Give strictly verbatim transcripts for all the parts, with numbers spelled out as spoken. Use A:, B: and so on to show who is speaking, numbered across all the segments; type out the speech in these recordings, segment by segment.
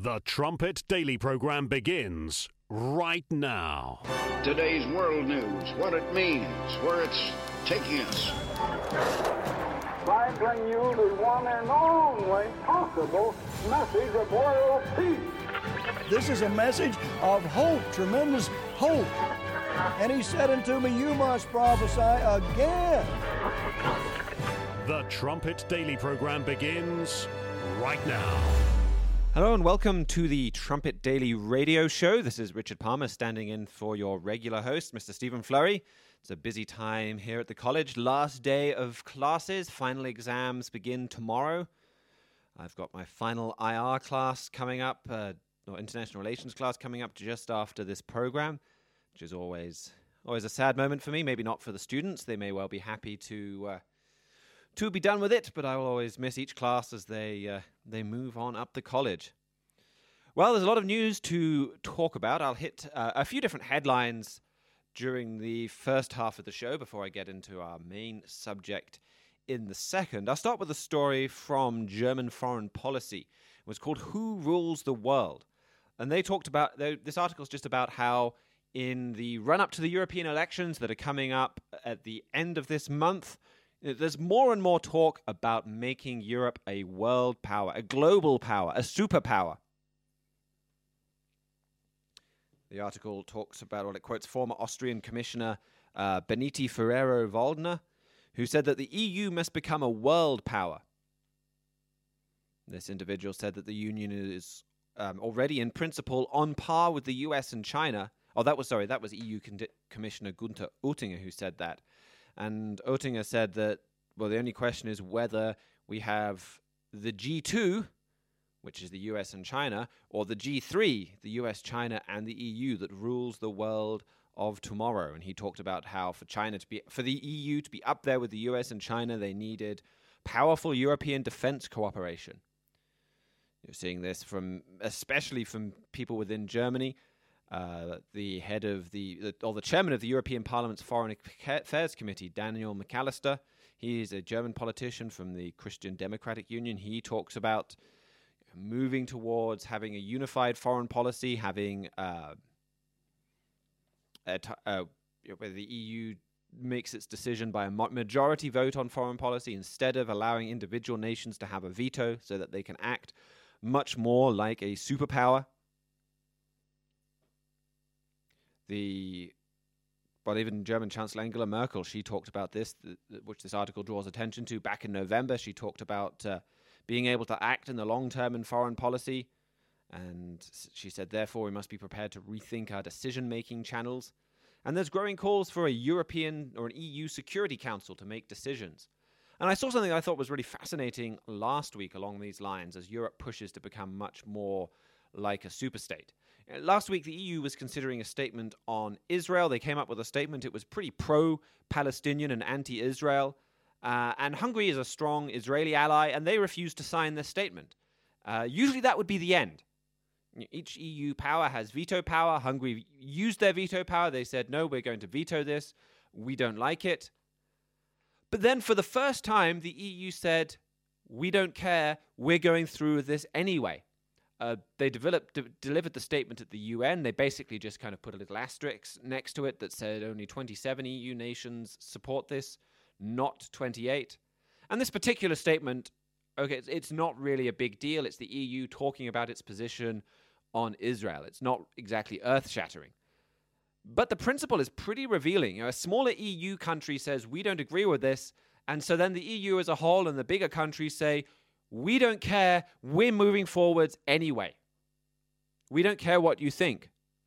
A: The Trumpet Daily Program begins right now.
B: Today's world news, what it means, where it's taking us.
C: I bring you the one and only possible message of world peace.
D: This is a message of hope, tremendous hope. And he said unto me, you must prophesy again.
A: The Trumpet Daily Program begins right now.
E: Hello and welcome to the Trumpet Daily Radio Show. This is Richard Palmer standing in for your regular host, Mister Stephen Flurry. It's a busy time here at the college. Last day of classes. Final exams begin tomorrow. I've got my final I R class coming up, uh, or International Relations class coming up just after this program, which is always always a sad moment for me. Maybe not for the students. They may well be happy to... Uh, to be done with it, but I will always miss each class as they uh, they move on up the college. Well, there's a lot of news to talk about. I'll hit uh, a few different headlines during the first half of the show before I get into our main subject in the second. I'll start with a story from German Foreign Policy. It was called Who Rules the World? And they talked about, they, this article is just about how in the run-up to the European elections that are coming up at the end of this month, there's more and more talk about making Europe a world power, a global power, a superpower. The article talks about, well, it quotes former Austrian Commissioner uh, Beniti Ferrero-Waldner, who said that the E U must become a world power. This individual said that the Union is um, already in principle on par with the U S and China. Oh, that was, sorry, that was E U Con- Commissioner Günther Oettinger who said that. And Oettinger said that, well, the only question is whether we have the G two, which is the U S and China, or the G three, the U S, China, and the E U, that rules the world of tomorrow. And he talked about how for China to be, for the E U to be up there with the U S and China, they needed powerful European defense cooperation. You're seeing this from, especially from people within Germany. Uh, the head of the, the, or the chairman of the European Parliament's Foreign Affairs Committee, Daniel McAllister, he's a German politician from the Christian Democratic Union. He talks about moving towards having a unified foreign policy, having uh, a t- uh, where the E U makes its decision by a majority vote on foreign policy instead of allowing individual nations to have a veto so that they can act much more like a superpower. The, but even German Chancellor Angela Merkel, she talked about this, th- which this article draws attention to. Back in November, she talked about uh, being able to act in the long term in foreign policy. And she said, therefore, we must be prepared to rethink our decision-making channels. And there's growing calls for a European or an E U Security Council to make decisions. And I saw something I thought was really fascinating last week along these lines as Europe pushes to become much more like a superstate. Last week, the E U was considering a statement on Israel. They came up with a statement. It was pretty pro-Palestinian and anti-Israel. Uh, and Hungary is a strong Israeli ally, and they refused to sign this statement. Uh, usually that would be the end. Each E U power has veto power. Hungary used their veto power. They said, no, we're going to veto this. We don't like it. But then for the first time, the E U said, we don't care. We're going through with this anyway. Uh, they developed, de- delivered the statement at the U N. They basically just kind of put a little asterisk next to it that said only twenty-seven E U nations support this, not twenty-eight. And this particular statement, okay, it's, it's not really a big deal. It's the E U talking about its position on Israel. It's not exactly earth-shattering. But the principle is pretty revealing. You know, a smaller E U country says, we don't agree with this. And so then the E U as a whole and the bigger countries say, we don't care, we're moving forwards anyway. We don't care what you think.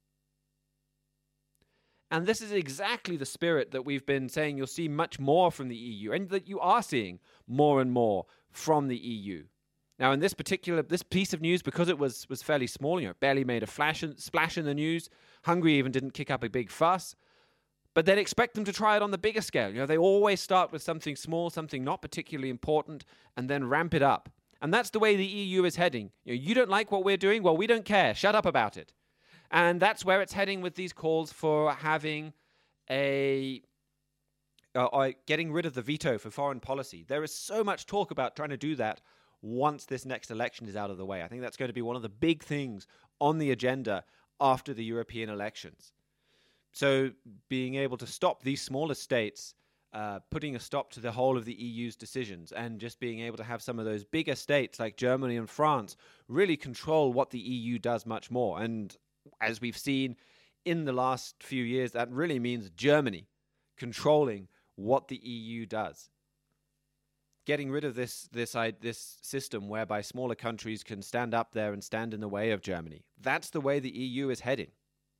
E: And this is exactly the spirit that we've been saying you'll see much more from the E U, and that you are seeing more and more from the E U. Now, in this particular, this piece of news, because it was, was fairly small, you know, barely made a flash in, splash in the news, Hungary even didn't kick up a big fuss, but they'd expect them to try it on the bigger scale. You know, they always start with something small, something not particularly important, and then ramp it up. And that's the way the E U is heading. You know, you don't like what we're doing? Well, we don't care. Shut up about it. And that's where it's heading with these calls for having a... Uh, uh, getting rid of the veto for foreign policy. There is so much talk about trying to do that once this next election is out of the way. I think that's going to be one of the big things on the agenda after the European elections. So being able to stop these smaller states, uh, putting a stop to the whole of the E U's decisions, and just being able to have some of those bigger states like Germany and France really control what the E U does much more. And as we've seen in the last few years, that really means Germany controlling what the E U does. Getting rid of this this this system whereby smaller countries can stand up there and stand in the way of Germany. That's the way the E U is heading.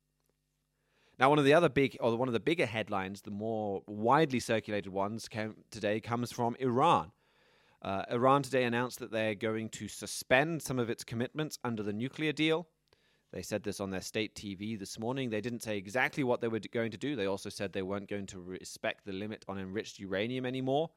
E: Now, one of the other big, or one of the bigger headlines, the more widely circulated ones came, today, comes from Iran. Uh, Iran today announced that they're going to suspend some of its commitments under the nuclear deal. They said this on their state T V this morning. They didn't say exactly what they were going to do. They also said they weren't going to respect the limit on enriched uranium anymore.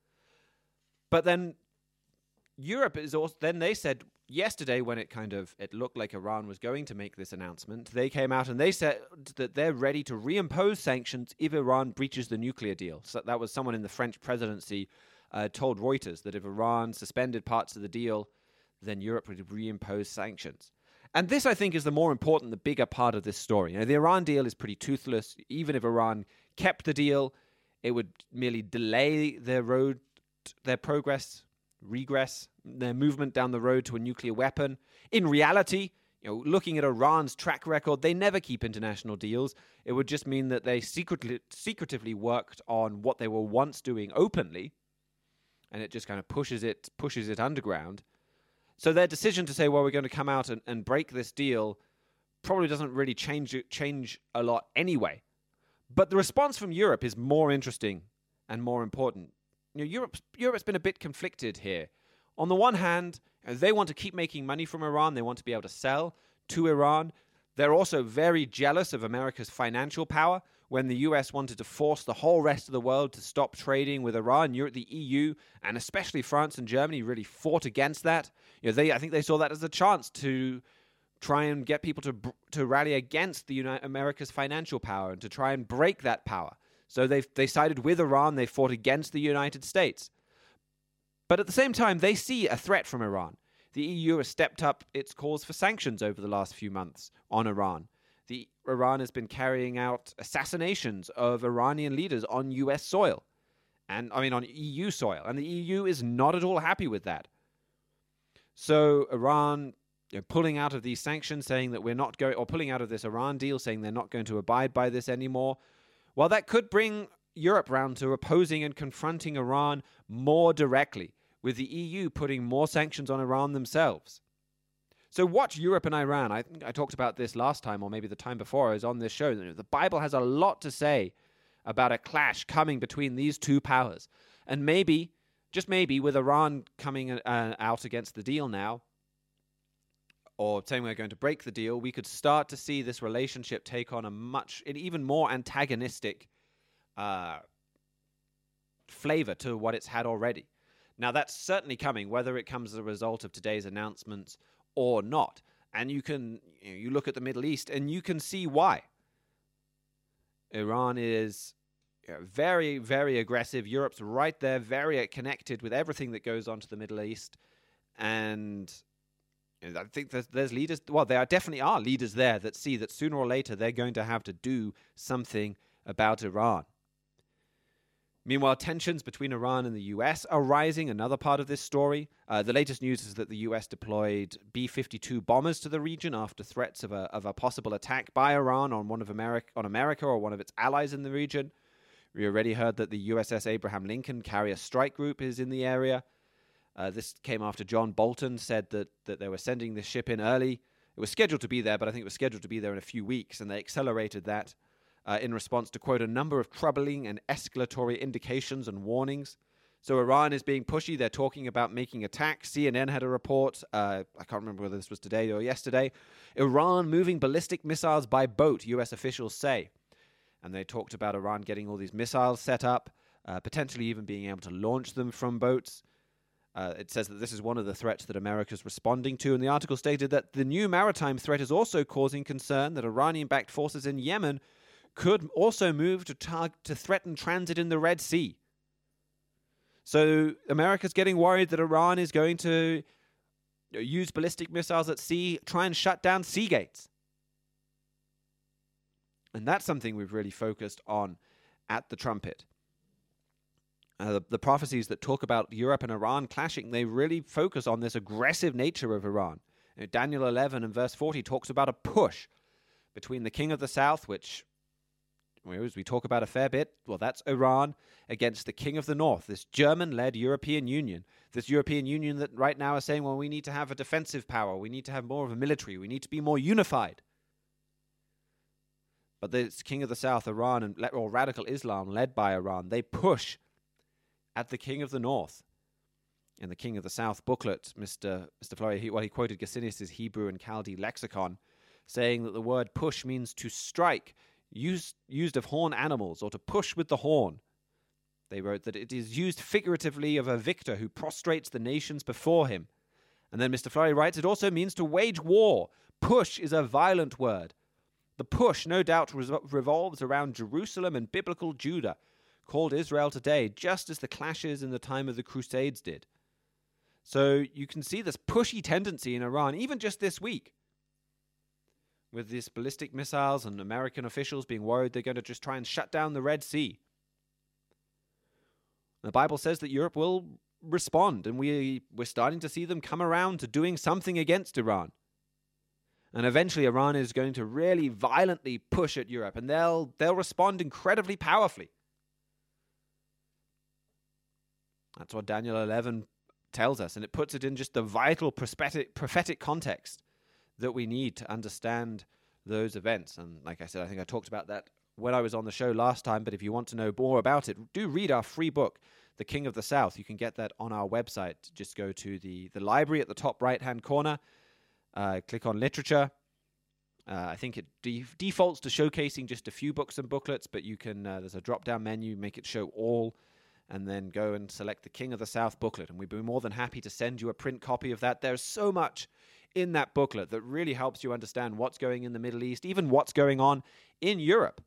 E: But then Europe is also, then they said yesterday, when it kind of, it looked like Iran was going to make this announcement, they came out and they said that they're ready to reimpose sanctions if Iran breaches the nuclear deal. So that was someone in the French presidency uh, told Reuters that if Iran suspended parts of the deal, then Europe would reimpose sanctions. And this, I think, is the more important, the bigger part of this story. You know, the Iran deal is pretty toothless. Even if Iran kept the deal, it would merely delay their road, their progress, regress, their movement down the road to a nuclear weapon. In reality, you know, looking at Iran's track record, they never keep international deals. It would just mean that they secretly, secretively worked on what they were once doing openly, and it just kind of pushes it, pushes it underground. So their decision to say, well, we're going to come out and, and break this deal probably doesn't really change change a lot anyway. But the response from Europe is more interesting and more important. You know, Europe's, Europe's been a bit conflicted here. On the one hand, they want to keep making money from Iran. They want to be able to sell to Iran. They're also very jealous of America's financial power. When the U S wanted to force the whole rest of the world to stop trading with Iran, Europe, the E U, and especially France and Germany really fought against that. You know, they, I think they saw that as a chance to try and get people to to rally against the United, America's financial power and to try and break that power. So they they sided with Iran. They fought against the United States. But at the same time, they see a threat from Iran. The E U has stepped up its calls for sanctions over the last few months on Iran. The Iran has been carrying out assassinations of Iranian leaders on U S soil, and I mean on E U soil, and the E U is not at all happy with that. So Iran, you know, pulling out of these sanctions, saying that we're not going, or pulling out of this Iran deal, saying they're not going to abide by this anymore. Well, that could bring Europe round to opposing and confronting Iran more directly, with the E U putting more sanctions on Iran themselves. So watch Europe and Iran. I think I talked about this last time, or maybe the time before I was on this show. The Bible has a lot to say about a clash coming between these two powers. And maybe, just maybe, with Iran coming uh, out against the deal now, or saying we're going to break the deal, we could start to see this relationship take on a much, an even more antagonistic uh, flavor to what it's had already. Now, that's certainly coming, whether it comes as a result of today's announcements or not. And you can, you know, you look at the Middle East and you can see why. Iran is, you know, very, very aggressive. Europe's right there, very connected with everything that goes on to the Middle East. And you know, I think there's, there's leaders, well, there definitely are leaders there that see that sooner or later they're going to have to do something about Iran. Meanwhile, tensions between Iran and the U S are rising, another part of this story. Uh, the latest news is that the U S deployed B fifty-two bombers to the region after threats of a, of a possible attack by Iran on one of America, on America or one of its allies in the region. We already heard that the U S S Abraham Lincoln Carrier Strike Group is in the area. Uh, this came after John Bolton said that, that they were sending this ship in early. It was scheduled to be there, but I think it was scheduled to be there in a few weeks, and they accelerated that. Uh, in response to, quote, a number of troubling and escalatory indications and warnings. So Iran is being pushy. They're talking about making attacks. C N N had a report. Uh, I can't remember whether this was today or yesterday. Iran moving ballistic missiles by boat, U S officials say. And they talked about Iran getting all these missiles set up, uh, potentially even being able to launch them from boats. Uh, it says that this is one of the threats that America's responding to. And the article stated that the new maritime threat is also causing concern that Iranian-backed forces in Yemen could also move to target to threaten transit in the Red Sea. So America's getting worried that Iran is going to use ballistic missiles at sea, try and shut down sea gates. And that's something we've really focused on at the Trumpet. Uh, the, the prophecies that talk about Europe and Iran clashing, they really focus on this aggressive nature of Iran. You know, Daniel eleven and verse forty talks about a push between the king of the south, which as we talk about a fair bit, well, that's Iran, against the king of the north, this German-led European Union. This European Union that right now is saying, well, we need to have a defensive power, we need to have more of a military, we need to be more unified. But this king of the south, Iran, and or radical Islam, led by Iran, they push at the king of the north. In the King of the South booklet, Mister Mister Flory, he, well, he quoted Gesenius' Hebrew and Chaldee lexicon, saying that the word push means to strike, used, used of horn animals, or to push with the horn. They wrote that it is used figuratively of a victor who prostrates the nations before him. And then Mister Flory writes, it also means to wage war. Push is a violent word. The push, no doubt, revolves around Jerusalem and biblical Judah, called Israel today, just as the clashes in the time of the Crusades did. So you can see this pushy tendency in Iran, even just this week, with these ballistic missiles and American officials being worried they're going to just try and shut down the Red Sea. The Bible says that Europe will respond, and we, we're starting to see them come around to doing something against Iran. And eventually Iran is going to really violently push at Europe, and they'll they'll respond incredibly powerfully. That's what Daniel eleven tells us, and it puts it in just the vital prophetic, prophetic context that we need to understand those events. And like I said, I think I talked about that when I was on the show last time, but if you want to know more about it, do read our free book, The King of the South. You can get that on our website. Just go to the, the library at the top right-hand corner, uh, click on literature. Uh, I think it de- defaults to showcasing just a few books and booklets, but you can, uh, there's a drop-down menu, make it show all, and then go and select the King of the South booklet. And we'd be more than happy to send you a print copy of that. There's so much in that booklet that really helps you understand what's going in the Middle East, even what's going on in Europe.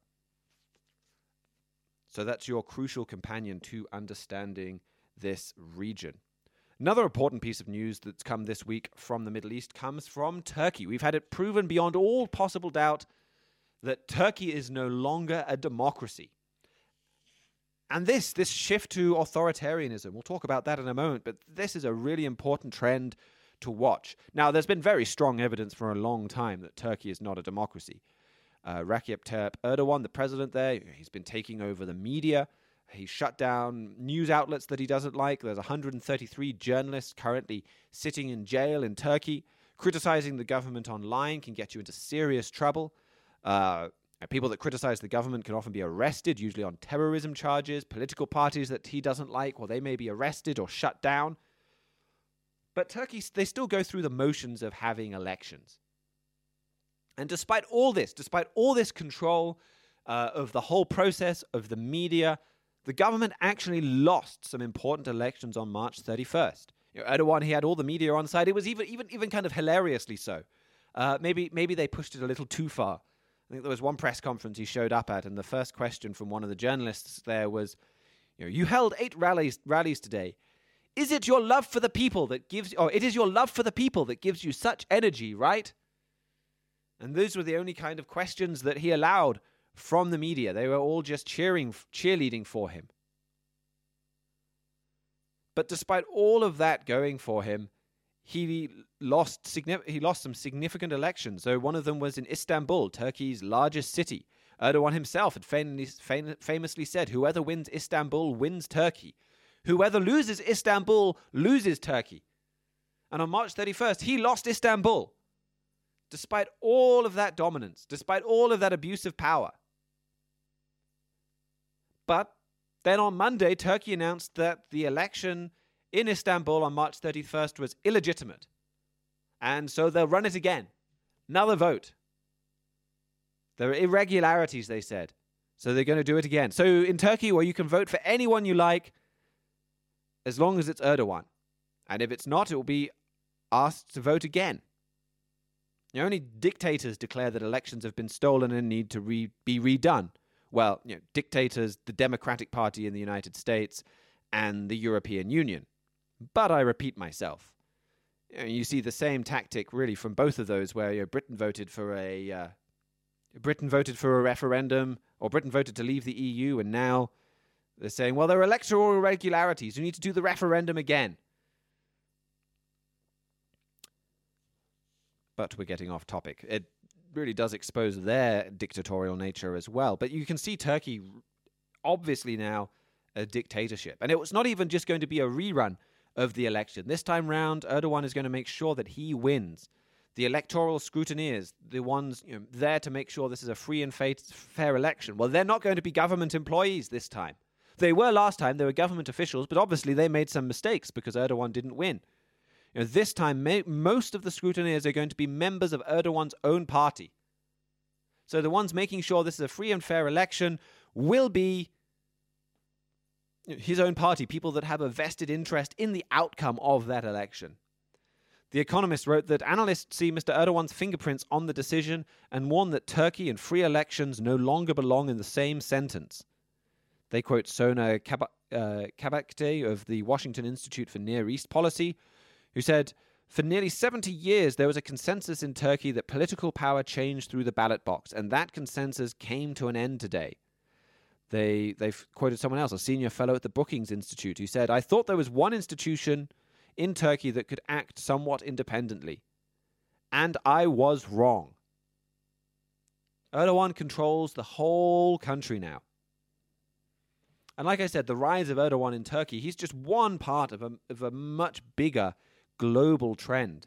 E: So that's your crucial companion to understanding this region. Another important piece of news that's come this week from the Middle East comes from Turkey. We've had it proven beyond all possible doubt that Turkey is no longer a democracy. And this, this shift to authoritarianism, we'll talk about that in a moment, but this is a really important trend to watch. Now, there's been very strong evidence for a long time that Turkey is not a democracy. Uh, Recep Tayyip Erdogan, the president there, he's been taking over the media. He shut down news outlets that he doesn't like. There's one hundred thirty-three journalists currently sitting in jail in Turkey. Criticizing the government online can get you into serious trouble. Uh, people that criticize the government can often be arrested, usually on terrorism charges. Political parties that he doesn't like, well, they may be arrested or shut down. But Turkey, they still go through the motions of having elections. And despite all this, despite all this control uh, of the whole process, of the media, the government actually lost some important elections on March thirty-first. You know, Erdogan, he had all the media on side. It was even even even kind of hilariously so. Uh, maybe maybe they pushed it a little too far. I think there was one press conference he showed up at, and the first question from one of the journalists there was, you know, you held eight rallies rallies today. Is it your love for the people that gives, or it is your love for the people that gives you such energy, right? And those were the only kind of questions that he allowed from the media. They were all just cheering, cheerleading for him. But despite all of that going for him, he lost he lost some significant elections. So one of them was in Istanbul, Turkey's largest city. Erdogan himself had fam- famously said, whoever wins Istanbul wins Turkey. Whoever loses Istanbul loses Turkey. And on March thirty-first, he lost Istanbul. Despite all of that dominance, despite all of that abuse of power. But then on Monday, Turkey announced that the election in Istanbul on March thirty-first was illegitimate. And so they'll run it again. Another vote. There are irregularities, they said. So they're going to do it again. So in Turkey, where you can vote for anyone you like, as long as it's Erdogan. And if it's not, it will be asked to vote again. You know, only dictators declare that elections have been stolen and need to re- be redone. Well, you know, dictators, the Democratic Party in the United States, and the European Union. But I repeat myself. You know, you see the same tactic really from both of those, where you know, Britain voted for a uh, Britain voted for a referendum, or Britain voted to leave the E U, and now they're saying, well, there are electoral irregularities. You need to do the referendum again. But we're getting off topic. It really does expose their dictatorial nature as well. But you can see Turkey obviously now a dictatorship. And it was not even just going to be a rerun of the election. This time round, Erdogan is going to make sure that he wins. The electoral scrutineers, the ones you know, there to make sure this is a free and fair election, well, they're not going to be government employees this time. They were last time, they were government officials, but obviously they made some mistakes because Erdogan didn't win. You know, this time, may, most of the scrutineers are going to be members of Erdogan's own party. So the ones making sure this is a free and fair election will be his own party, people that have a vested interest in the outcome of that election. The Economist wrote that analysts see Mister Erdogan's fingerprints on the decision and warn that Turkey and free elections no longer belong in the same sentence. They quote Sona Kab- uh, Kabakte of the Washington Institute for Near East Policy, who said, for nearly seventy years there was a consensus in Turkey that political power changed through the ballot box, and that consensus came to an end today. They, they've quoted someone else, a senior fellow at the Brookings Institute, who said, I thought there was one institution in Turkey that could act somewhat independently. And I was wrong. Erdogan controls the whole country now. And like I said, the rise of Erdogan in Turkey, he's just one part of a, of a much bigger global trend.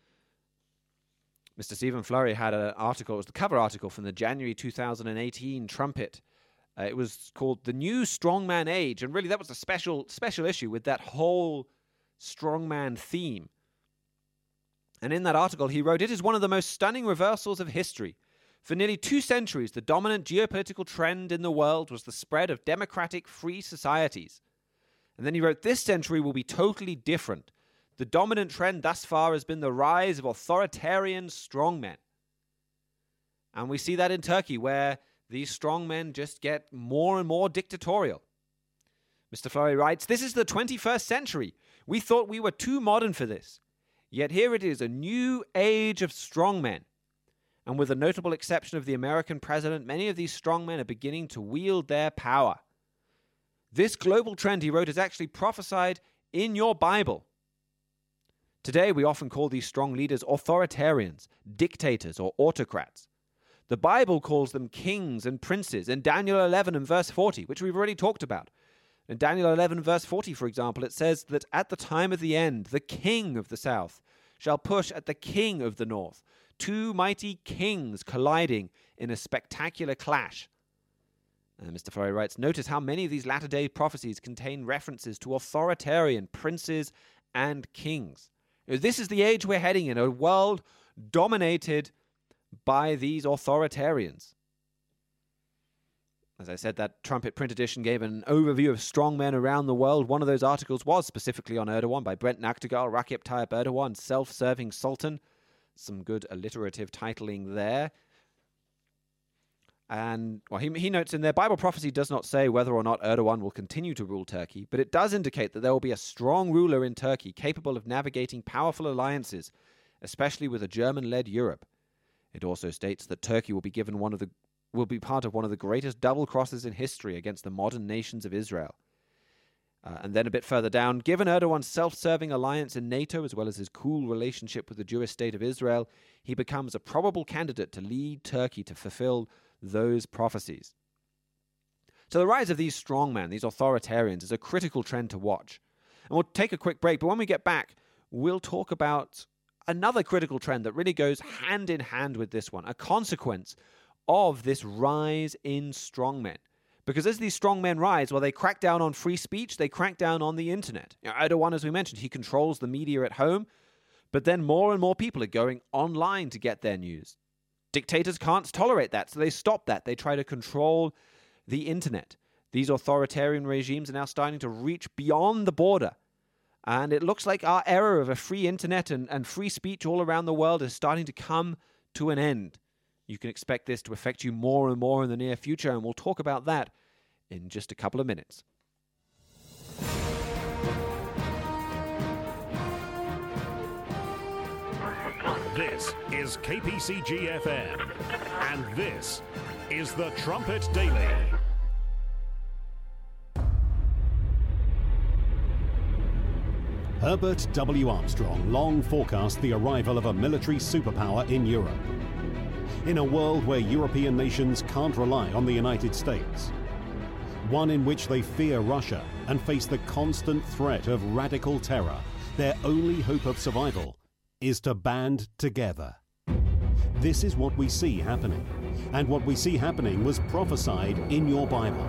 E: Mister Stephen Flurry had an article, it was the cover article from the January two thousand eighteen Trumpet. Uh, it was called The New Strongman Age, and really that was a special special issue with that whole strongman theme. And in that article he wrote, it is one of the most stunning reversals of history. For nearly two centuries, the dominant geopolitical trend in the world was the spread of democratic, free societies. And then he wrote, this century will be totally different. The dominant trend thus far has been the rise of authoritarian strongmen. And we see that in Turkey, where these strongmen just get more and more dictatorial. Mister Flurry writes, this is the twenty-first century. We thought we were too modern for this. Yet here it is, a new age of strongmen. And with the notable exception of the American president, many of these strongmen are beginning to wield their power. This global trend, he wrote, is actually prophesied in your Bible. Today, we often call these strong leaders authoritarians, dictators, or autocrats. The Bible calls them kings and princes in Daniel eleven and verse forty, which we've already talked about. In Daniel eleven verse forty, for example, it says that at the time of the end, the king of the south shall push at the king of the north, two mighty kings colliding in a spectacular clash. And Mister Flurry writes, notice how many of these latter-day prophecies contain references to authoritarian princes and kings. This is the age we're heading in, a world dominated by these authoritarians. As I said, that Trumpet print edition gave an overview of strongmen around the world. One of those articles was specifically on Erdogan by Brent Nachtigal, Recep Tayyip Erdogan, Self-Serving Sultan. Some good alliterative titling there. And well, he, he notes in there, Bible prophecy does not say whether or not Erdogan will continue to rule Turkey, but it does indicate that there will be a strong ruler in Turkey capable of navigating powerful alliances, especially with a German-led Europe. It also states that Turkey will be given one of the will be part of one of the greatest double crosses in history against the modern nations of Israel. Uh, and then a bit further down, given Erdogan's self-serving alliance in NATO, as well as his cool relationship with the Jewish state of Israel, he becomes a probable candidate to lead Turkey to fulfill those prophecies. So the rise of these strongmen, these authoritarians, is a critical trend to watch. And we'll take a quick break, but when we get back, we'll talk about another critical trend that really goes hand in hand with this one, a consequence of this rise in strongmen. Because as these strongmen rise, well, they crack down on free speech, they crack down on the internet. You know, Erdogan, as we mentioned, he controls the media at home, but then more and more people are going online to get their news. Dictators can't tolerate that, so they stop that. They try to control the internet. These authoritarian regimes are now starting to reach beyond the border. And it looks like our era of a free internet and, and free speech all around the world is starting to come to an end. You can expect this to affect you more and more in the near future, and we'll talk about that in just a couple of minutes.
A: This is K P C G F M, and this is the Trumpet Daily.
F: Herbert W. Armstrong long forecast the arrival of a military superpower in Europe. In a world where European nations can't rely on the United States, one in which they fear Russia and face the constant threat of radical terror, their only hope of survival is to band together. This is what we see happening, and what we see happening was prophesied in your Bible.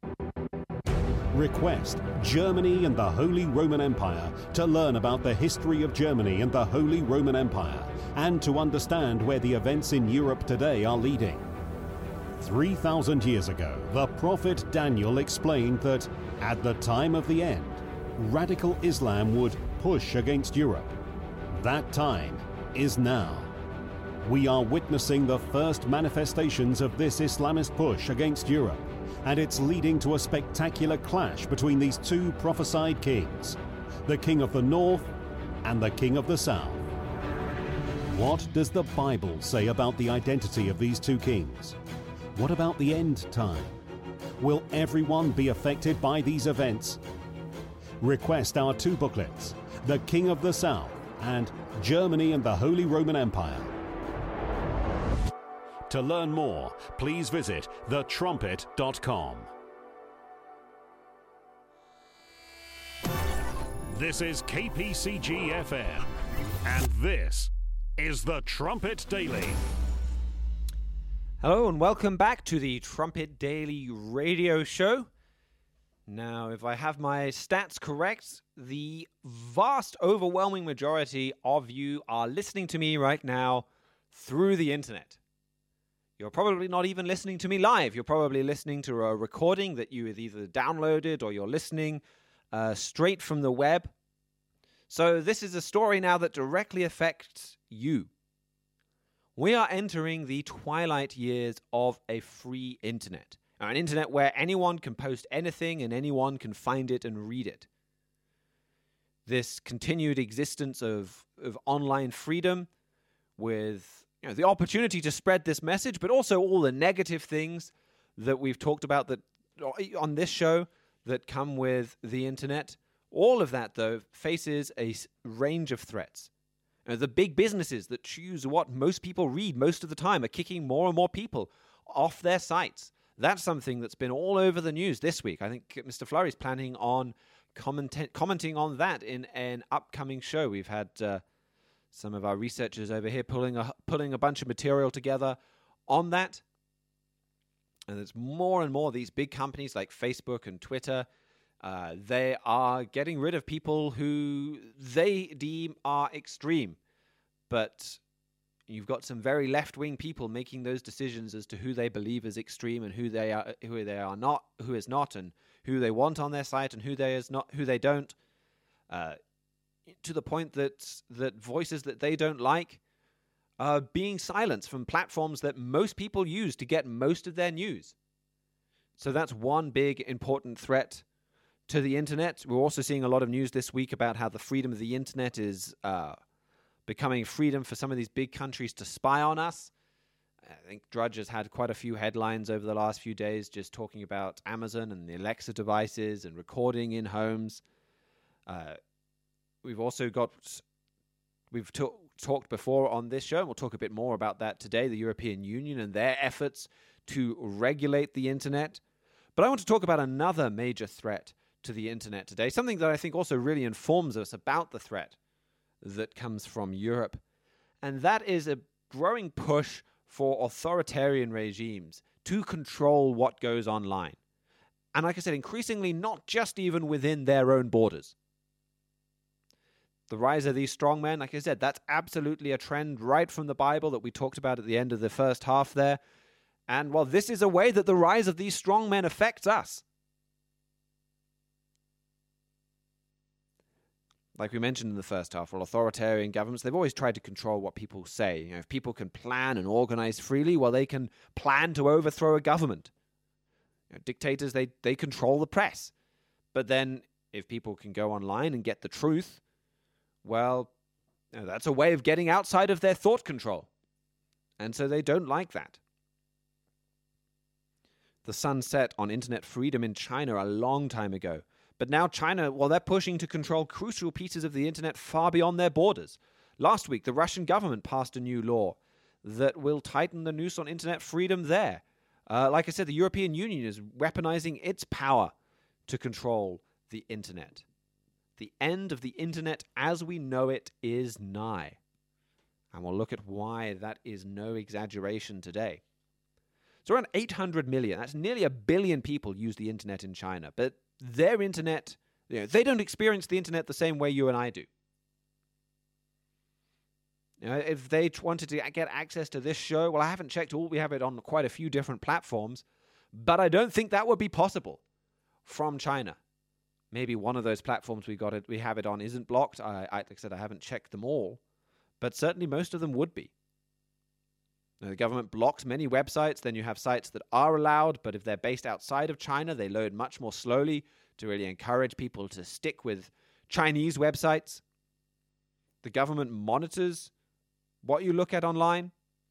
F: Request Germany and the Holy Roman Empire to learn about the history of Germany and the Holy Roman Empire, and to understand where the events in Europe today are leading. three thousand years ago, the prophet Daniel explained that at the time of the end, radical Islam would push against Europe. That time is now. We are witnessing the first manifestations of this Islamist push against Europe, and it's leading to a spectacular clash between these two prophesied kings, the King of the North and the King of the South. What does the Bible say about the identity of these two kings? What about the end time? Will everyone be affected by these events? Request our two booklets, The King of the South and Germany and the Holy Roman Empire.
A: To learn more, please visit the trumpet dot com. This is K P C G F M, and this is the Trumpet Daily.
E: Hello and welcome back to the Trumpet Daily radio show. Now, if I have my stats correct, the vast, overwhelming majority of you are listening to me right now through the internet. You're probably not even listening to me live. You're probably listening to a recording that you have either downloaded or you're listening uh, straight from the web. So this is a story now that directly affects you. We are entering the twilight years of a free internet. Now, an internet where anyone can post anything and anyone can find it and read it. This continued existence of, of online freedom with, you know, the opportunity to spread this message, but also all the negative things that we've talked about that on this show that come with the internet. All of that, though, faces a range of threats. You know, the big businesses that choose what most people read most of the time are kicking more and more people off their sites. That's something that's been all over the news this week. I think Mister Flurry is planning on comment- commenting on that in an upcoming show. We've had uh, some of our researchers over here pulling a, pulling a bunch of material together on that. And there's more and more of these big companies like Facebook and Twitter. Uh, they are getting rid of people who they deem are extreme. But you've got some very left-wing people making those decisions as to who they believe is extreme and who they are, who they are not, who is not, and who they want on their site and who they is not, who they don't. Uh, to the point that that voices that they don't like are being silenced from platforms that most people use to get most of their news. So that's one big important threat to the internet. We're also seeing a lot of news this week about how the freedom of the internet is uh, becoming freedom for some of these big countries to spy on us. I think Drudge has had quite a few headlines over the last few days just talking about Amazon and the Alexa devices and recording in homes. Uh, we've also got, we've to- talked before on this show, and we'll talk a bit more about that today, the European Union and their efforts to regulate the internet. But I want to talk about another major threat to the internet today, something that I think also really informs us about the threat that comes from Europe. And that is a growing push for authoritarian regimes to control what goes online. And like I said, increasingly not just even within their own borders. The rise of these strongmen, like I said, that's absolutely a trend right from the Bible that we talked about at the end of the first half there. And, well, this is a way that the rise of these strongmen affects us. Like we mentioned in the first half, well, authoritarian governments, they've always tried to control what people say. You know, if people can plan and organize freely, well, they can plan to overthrow a government. You know, dictators, they, they control the press. But then if people can go online and get the truth, well, Now, that's a way of getting outside of their thought control. And so they don't like that. The sun set on internet freedom in China a long time ago. But now China, well, they're pushing to control crucial pieces of the internet far beyond their borders. Last week, the Russian government passed a new law that will tighten the noose on internet freedom there. Uh, like I said, the European Union is weaponizing its power to control the internet. The end of the internet as we know it is nigh. And we'll look at why that is no exaggeration today. So around eight hundred million, that's nearly a billion people use the internet in China. But their internet, you know, they don't experience the internet the same way you and I do. You know, if they wanted to get access to this show, well, I haven't checked all. We have it on quite a few different platforms. But I don't think that would be possible from China. Maybe one of those platforms we got it, we have it on isn't blocked. I, I, like I said, I haven't checked them all. But certainly most of them would be. Now, the government blocks many websites. Then you have sites that are allowed, but if they're based outside of China, they load much more slowly to really encourage people to stick with Chinese websites. The government monitors what you look at online.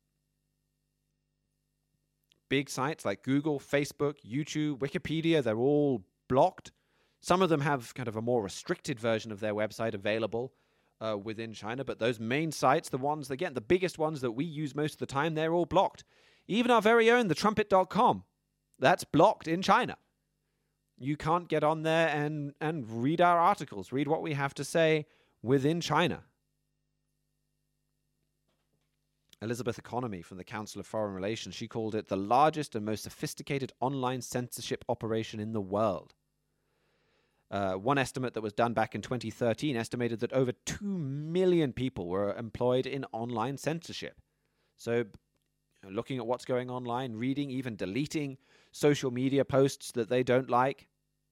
E: Big sites like Google, Facebook, YouTube, Wikipedia, they're all blocked. Some of them have kind of a more restricted version of their website available uh, within China, but those main sites, the ones, again, the biggest ones that we use most of the time, they're all blocked. Even our very own, the trumpet dot com, that's blocked in China. You can't get on there and, and read our articles, read what we have to say within China. Elizabeth Economy from the Council of Foreign Relations, she called it the largest and most sophisticated online censorship operation in the world. Uh, one estimate that was done back in twenty thirteen estimated that over two million people were employed in online censorship. So, you know, looking at what's going online, reading, even deleting social media posts that they don't like.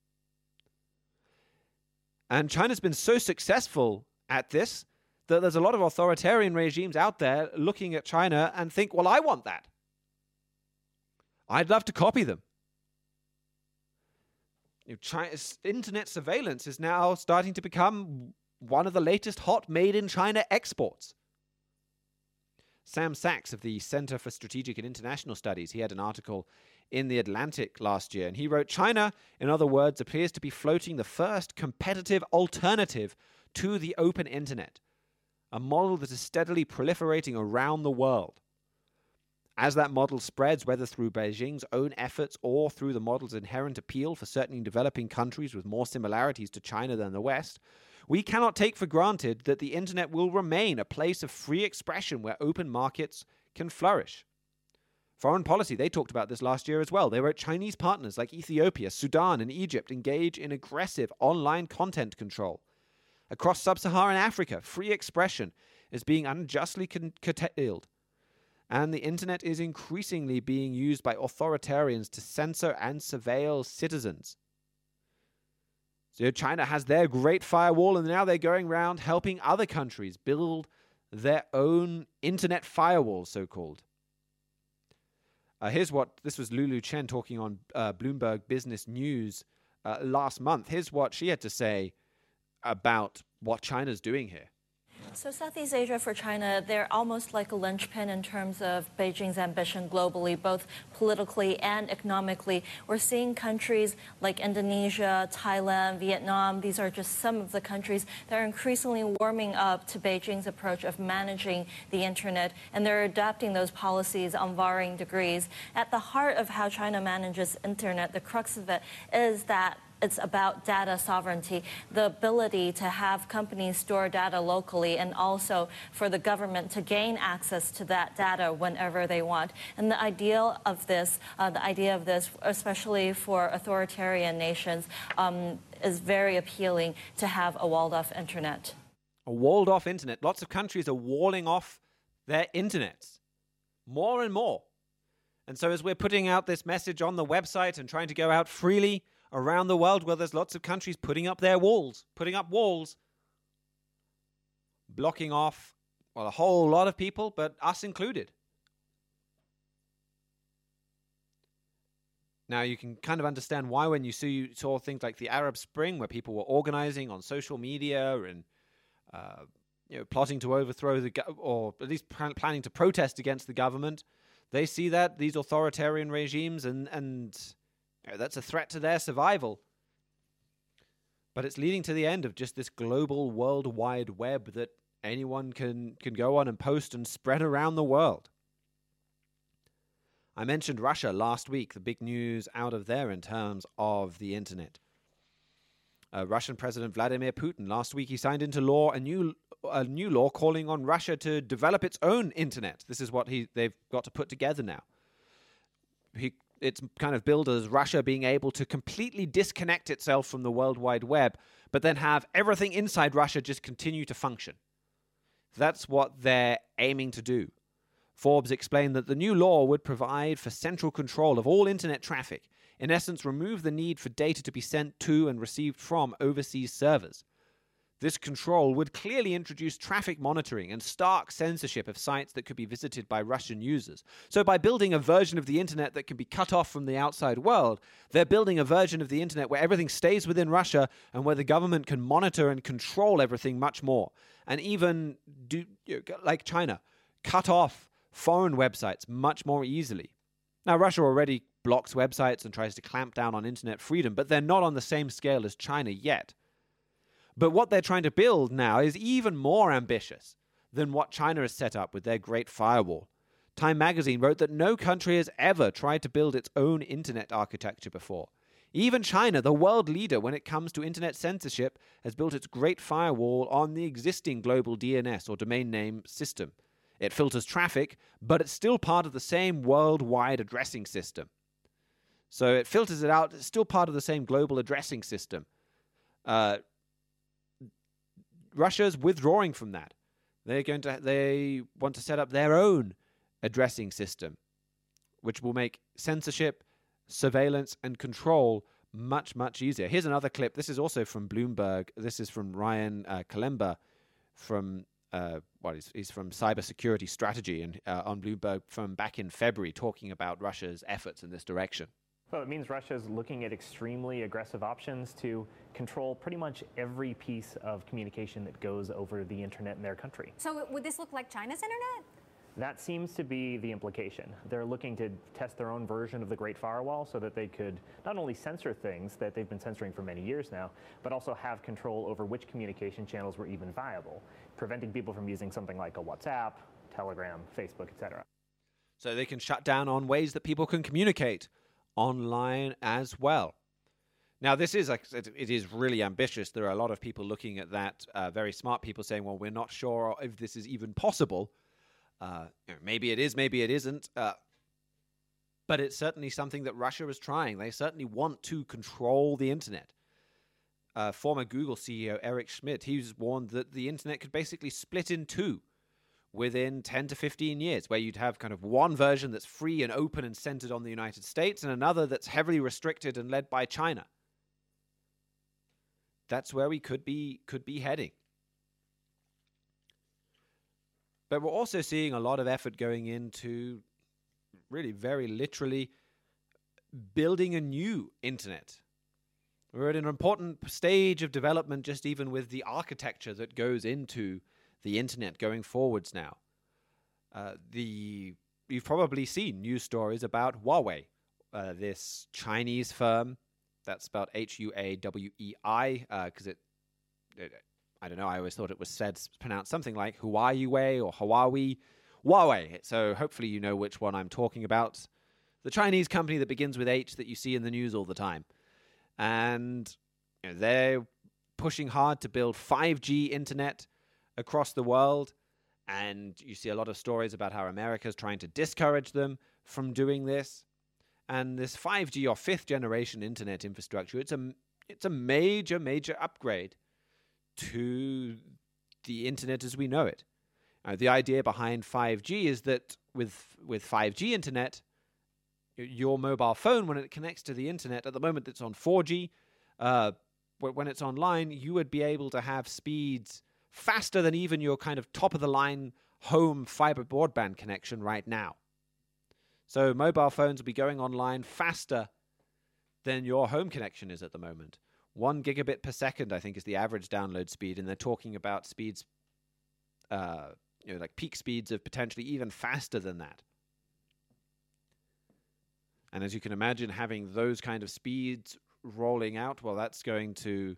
E: And China's been so successful at this that there's a lot of authoritarian regimes out there looking at China and think, well, I want that. I'd love to copy them. You know, China's internet surveillance is now starting to become one of the latest hot made-in-China exports. Sam Sachs of the Center for Strategic and International Studies, he had an article in The Atlantic last year, and he wrote, China, in other words, appears to be floating the first competitive alternative to the open internet, a model that is steadily proliferating around the world. As that model spreads, whether through Beijing's own efforts or through the model's inherent appeal for certain developing countries with more similarities to China than the West, we cannot take for granted that the internet will remain a place of free expression where open markets can flourish. Foreign policy, they talked about this last year as well. They wrote Chinese partners like Ethiopia, Sudan, and Egypt engage in aggressive online content control. Across sub-Saharan Africa, free expression is being unjustly curtailed. And the internet is increasingly being used by authoritarians to censor and surveil citizens. So China has their great firewall, and now they're going around helping other countries build their own internet firewall, so-called. Uh, here's what, this was Lulu Chen talking on uh, Bloomberg Business News uh, last month. Here's what she had to say about what China's doing here.
G: So Southeast Asia for China, they're almost like a linchpin in terms of Beijing's ambition globally, both politically and economically. We're seeing countries like Indonesia, Thailand, Vietnam. These are just some of the countries that are increasingly warming up to Beijing's approach of managing the internet, and they're adapting those policies on varying degrees. At the heart of how China manages internet, the crux of it is that it's about data sovereignty, the ability to have companies store data locally and also for the government to gain access to that data whenever they want. And the idea of this, uh, the idea of this, especially for authoritarian nations, um, is very appealing to have a walled-off internet.
E: A walled-off internet. Lots of countries are walling off their internets. More and more. And so as we're putting out this message on the website and trying to go out freely around the world, where there's lots of countries putting up their walls, putting up walls, blocking off, well, a whole lot of people, but us included. Now, you can kind of understand why when you see, you saw things like the Arab Spring, where people were organizing on social media and uh, you know, plotting to overthrow the go- or at least plan- planning to protest against the government. They see that these authoritarian regimes, and and you know, that's a threat to their survival. But it's leading to the end of just this global World Wide Web that anyone can, can go on and post and spread around the world. I mentioned Russia last week, the big news out of there in terms of the internet. Uh, Russian President Vladimir Putin, last week he signed into law a new a new law calling on Russia to develop its own internet. This is what he they've got to put together now. He It's kind of billed as Russia being able to completely disconnect itself from the World Wide Web, but then have everything inside Russia just continue to function. That's what they're aiming to do. Forbes explained that the new law would provide for central control of all internet traffic, in essence remove the need for data to be sent to and received from overseas servers. This control would clearly introduce traffic monitoring and stark censorship of sites that could be visited by Russian users. So by building a version of the internet that can be cut off from the outside world, they're building a version of the internet where everything stays within Russia and where the government can monitor and control everything much more. And even, do like China, cut off foreign websites much more easily. Now, Russia already blocks websites and tries to clamp down on internet freedom, but they're not on the same scale as China yet. But what they're trying to build now is even more ambitious than what China has set up with their Great Firewall. Time magazine wrote that no country has ever tried to build its own internet architecture before. Even China, the world leader when it comes to internet censorship, has built its Great Firewall on the existing global D N S or domain name system. It filters traffic, but it's still part of the same worldwide addressing system. So it filters it out. It's still part of the same global addressing system. Uh, Russia's withdrawing from that. They're going to they want to set up their own addressing system, which will make censorship, surveillance, and control much, much easier. Here's another clip. This is also from Bloomberg. This is from Ryan uh, Kalemba from uh, what is he's from Cybersecurity Strategy and uh, on Bloomberg from back in February, talking about Russia's efforts in this direction.
H: Well, it means Russia is looking at extremely aggressive options to control pretty much every piece of communication that goes over the internet in their country.
I: So would this look like China's internet?
H: That seems to be the implication. They're looking to test their own version of the Great Firewall so that they could not only censor things that they've been censoring for many years now, but also have control over which communication channels were even viable, preventing people from using something like a WhatsApp, Telegram, Facebook, et cetera.
E: So they can shut down on ways that people can communicate online as well. Now, this is like it is really ambitious. There are a lot of people looking at that, uh, very smart people saying, well, we're not sure if this is even possible. Uh, you know, maybe it is, maybe it isn't. Uh, but it's certainly something that Russia is trying. They certainly want to control the internet. Uh, former Google C E O Eric Schmidt, he's warned that the internet could basically split in two within ten to fifteen years, where you'd have kind of one version that's free and open and centered on the United States and another that's heavily restricted and led by China. That's where we could be could be heading. But we're also seeing a lot of effort going into really very literally building a new internet. We're at an important stage of development just even with the architecture that goes into the internet going forwards now. Uh, the You've probably seen news stories about Huawei, uh, this Chinese firm. That's spelled H U A W E I, because uh, it, it, I don't know, I always thought it was said, pronounced something like Huawei or Huawei. Huawei. So hopefully you know which one I'm talking about. The Chinese company that begins with H that you see in the news all the time. And you know, they're pushing hard to build five G internet across the world. And you see a lot of stories about how America's trying to discourage them from doing this. And this five G or fifth generation internet infrastructure, it's a, it's a major, major upgrade to the internet as we know it. Uh, the idea behind five G is that with with five G internet, your mobile phone, when it connects to the internet, at the moment it's on four G, uh, when it's online, you would be able to have speeds faster than even your kind of top-of-the-line home fiber broadband connection right now. So mobile phones will be going online faster than your home connection is at the moment. One gigabit per second, I think, is the average download speed, and they're talking about speeds uh, you know, like peak speeds of potentially even faster than that. And as you can imagine, having those kind of speeds rolling out, well, that's going to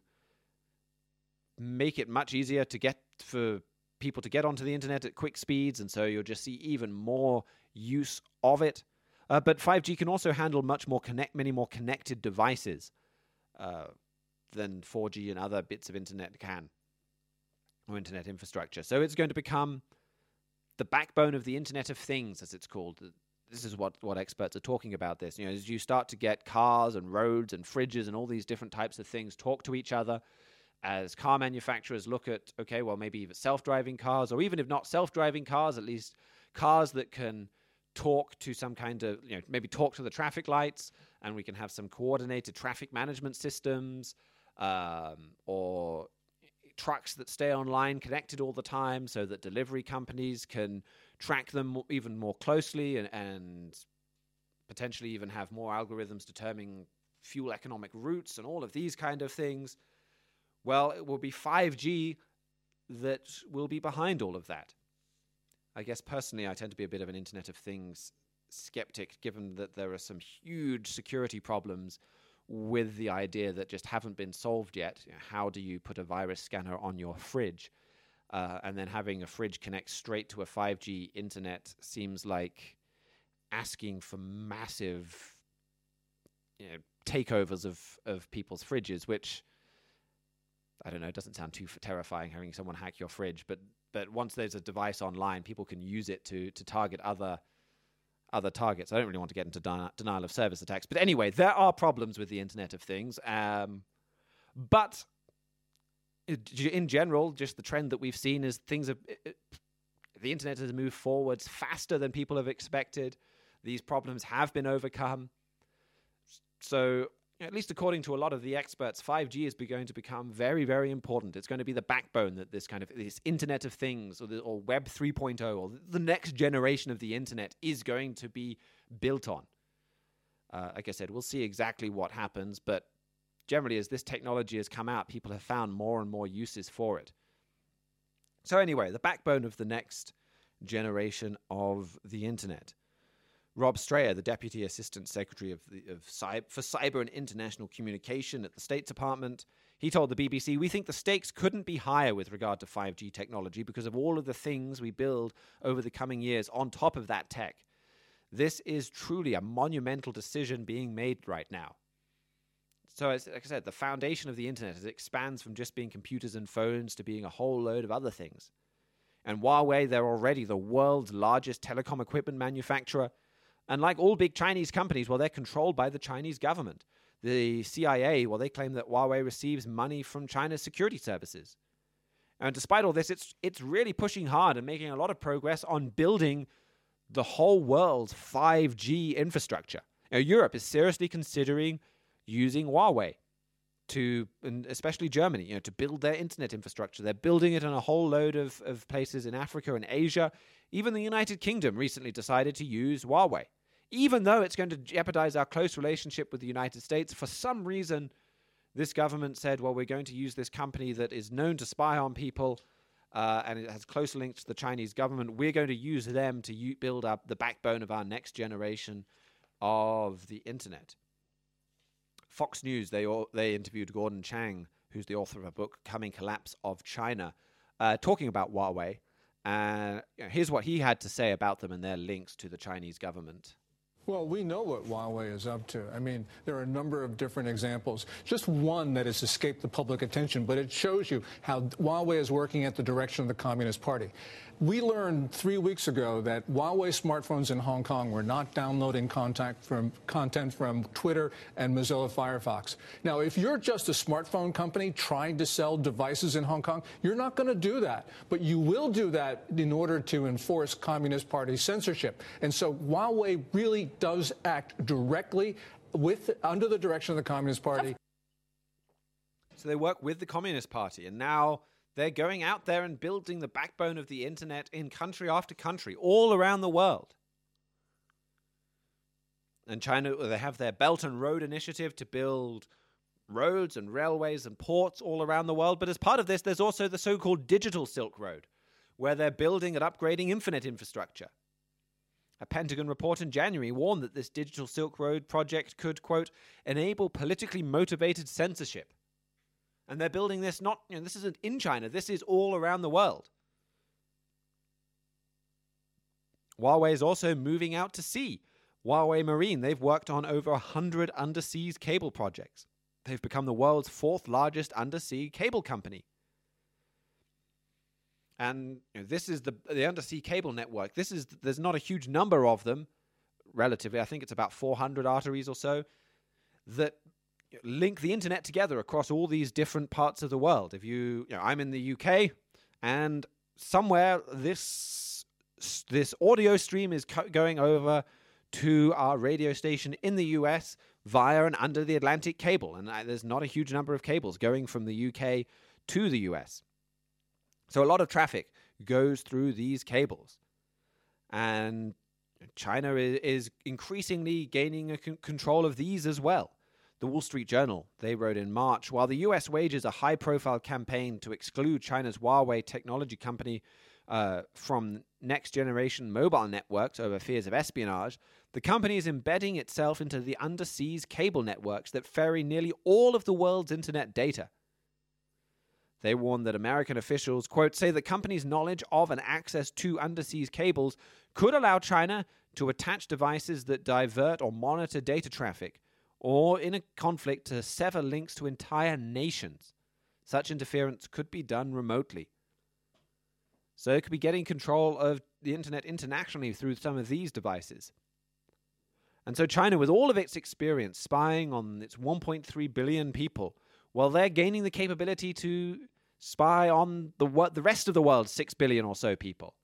E: make it much easier to get for people to get onto the internet at quick speeds, and so you'll just see even more use of it. Uh, but five G can also handle much more connect, many more connected devices uh, than four G and other bits of internet can, or internet infrastructure. So it's going to become the backbone of the Internet of Things, as it's called. This is what, what experts are talking about this. You know, as you start to get cars and roads and fridges and all these different types of things talk to each other, as car manufacturers look at, okay, well, maybe even self-driving cars, or even if not self-driving cars, at least cars that can talk to some kind of, you know, maybe talk to the traffic lights, and we can have some coordinated traffic management systems, um, or trucks that stay online connected all the time so that delivery companies can track them even more closely and, and potentially even have more algorithms determining fuel economic routes and all of these kind of things. Well, it will be five G that will be behind all of that. I guess personally I tend to be a bit of an Internet of Things skeptic, given that there are some huge security problems with the idea that just haven't been solved yet. You know, how do you put a virus scanner on your fridge? Uh, and then having a fridge connect straight to a five G internet seems like asking for massive, you know, takeovers of, of people's fridges, which, I don't know, it doesn't sound too terrifying having someone hack your fridge, but but once there's a device online, people can use it to to target other other targets. I don't really want to get into den- denial of service attacks. But anyway, there are problems with the Internet of Things. Um, but in general, just the trend that we've seen is things have, it, the Internet has moved forwards faster than people have expected. These problems have been overcome. So, at least according to a lot of the experts, five G is going to become very, very important. It's going to be the backbone that this kind of this Internet of Things, or, the, or Web three point oh, or the next generation of the Internet is going to be built on. Uh, like I said, we'll see exactly what happens, but generally, as this technology has come out, people have found more and more uses for it. So anyway, the backbone of the next generation of the Internet. Rob Strayer, the Deputy Assistant Secretary of, the, of Cyber, for Cyber and International Communication at the State Department, he told the B B C, "We think the stakes couldn't be higher with regard to five G technology because of all of the things we build over the coming years on top of that tech. This is truly a monumental decision being made right now." So, as like I said, the foundation of the Internet as it expands from just being computers and phones to being a whole load of other things. And Huawei, they're already the world's largest telecom equipment manufacturer. And like all big Chinese companies, well, they're controlled by the Chinese government. The C I A, well, they claim that Huawei receives money from China's security services. And despite all this, it's it's really pushing hard and making a lot of progress on building the whole world's five G infrastructure. Now, Europe is seriously considering using Huawei to, and especially Germany, you know, to build their internet infrastructure. They're building it in a whole load of, of places in Africa and Asia. Even the United Kingdom recently decided to use Huawei. Even though it's going to jeopardize our close relationship with the United States, for some reason, this government said, well, we're going to use this company that is known to spy on people, uh, and it has close links to the Chinese government. We're going to use them to u- build up the backbone of our next generation of the internet. Fox News, they all, they interviewed Gordon Chang, who's the author of a book, Coming Collapse of China, uh, talking about Huawei. And uh, you know, here's what he had to say about them and their links to the Chinese government.
J: Well, we know what Huawei is up to. I mean, there are a number of different examples. Just one that has escaped the public attention, but it shows you how Huawei is working at the direction of the Communist Party. We learned three weeks ago that Huawei smartphones in Hong Kong were not downloading contact from, content from Twitter and Mozilla Firefox. Now, if you're just a smartphone company trying to sell devices in Hong Kong, you're not going to do that. But you will do that in order to enforce Communist Party censorship. And so Huawei really does act directly with under the direction of the Communist Party.
E: So they work with the Communist Party, and now they're going out there and building the backbone of the internet in country after country, all around the world. And China, they have their Belt and Road Initiative to build roads and railways and ports all around the world. But as part of this, there's also the so-called Digital Silk Road, where they're building and upgrading infinite infrastructure. A Pentagon report in January warned that this Digital Silk Road project could, quote, enable politically motivated censorship. And they're building this not, you know, this isn't in China, this is all around the world. Huawei is also moving out to sea. Huawei Marine, they've worked on over one hundred undersea cable projects. They've become the world's fourth largest undersea cable company. And you know, this is the the undersea cable network. This is there's not a huge number of them, relatively. I think it's about four hundred arteries or so that link the internet together across all these different parts of the world. If you, you know, I'm in the U K, and somewhere this this audio stream is co- going over to our radio station in the U S via an under the Atlantic cable, and uh, there's not a huge number of cables going from the U K to the U S. So a lot of traffic goes through these cables. And China is, is increasingly gaining a c- control of these as well. The Wall Street Journal, they wrote in March, while the U S wages a high-profile campaign to exclude China's Huawei technology company uh, from next-generation mobile networks over fears of espionage, the company is embedding itself into the underseas cable networks that ferry nearly all of the world's internet data. They warned that American officials, quote, say the company's knowledge of and access to underseas cables could allow China to attach devices that divert or monitor data traffic, or in a conflict to sever links to entire nations. Such interference could be done remotely. So it could be getting control of the internet internationally through some of these devices. And so China, with all of its experience spying on its one point three billion people, well, they're gaining the capability to spy on the wo- the rest of the world's six billion or so people.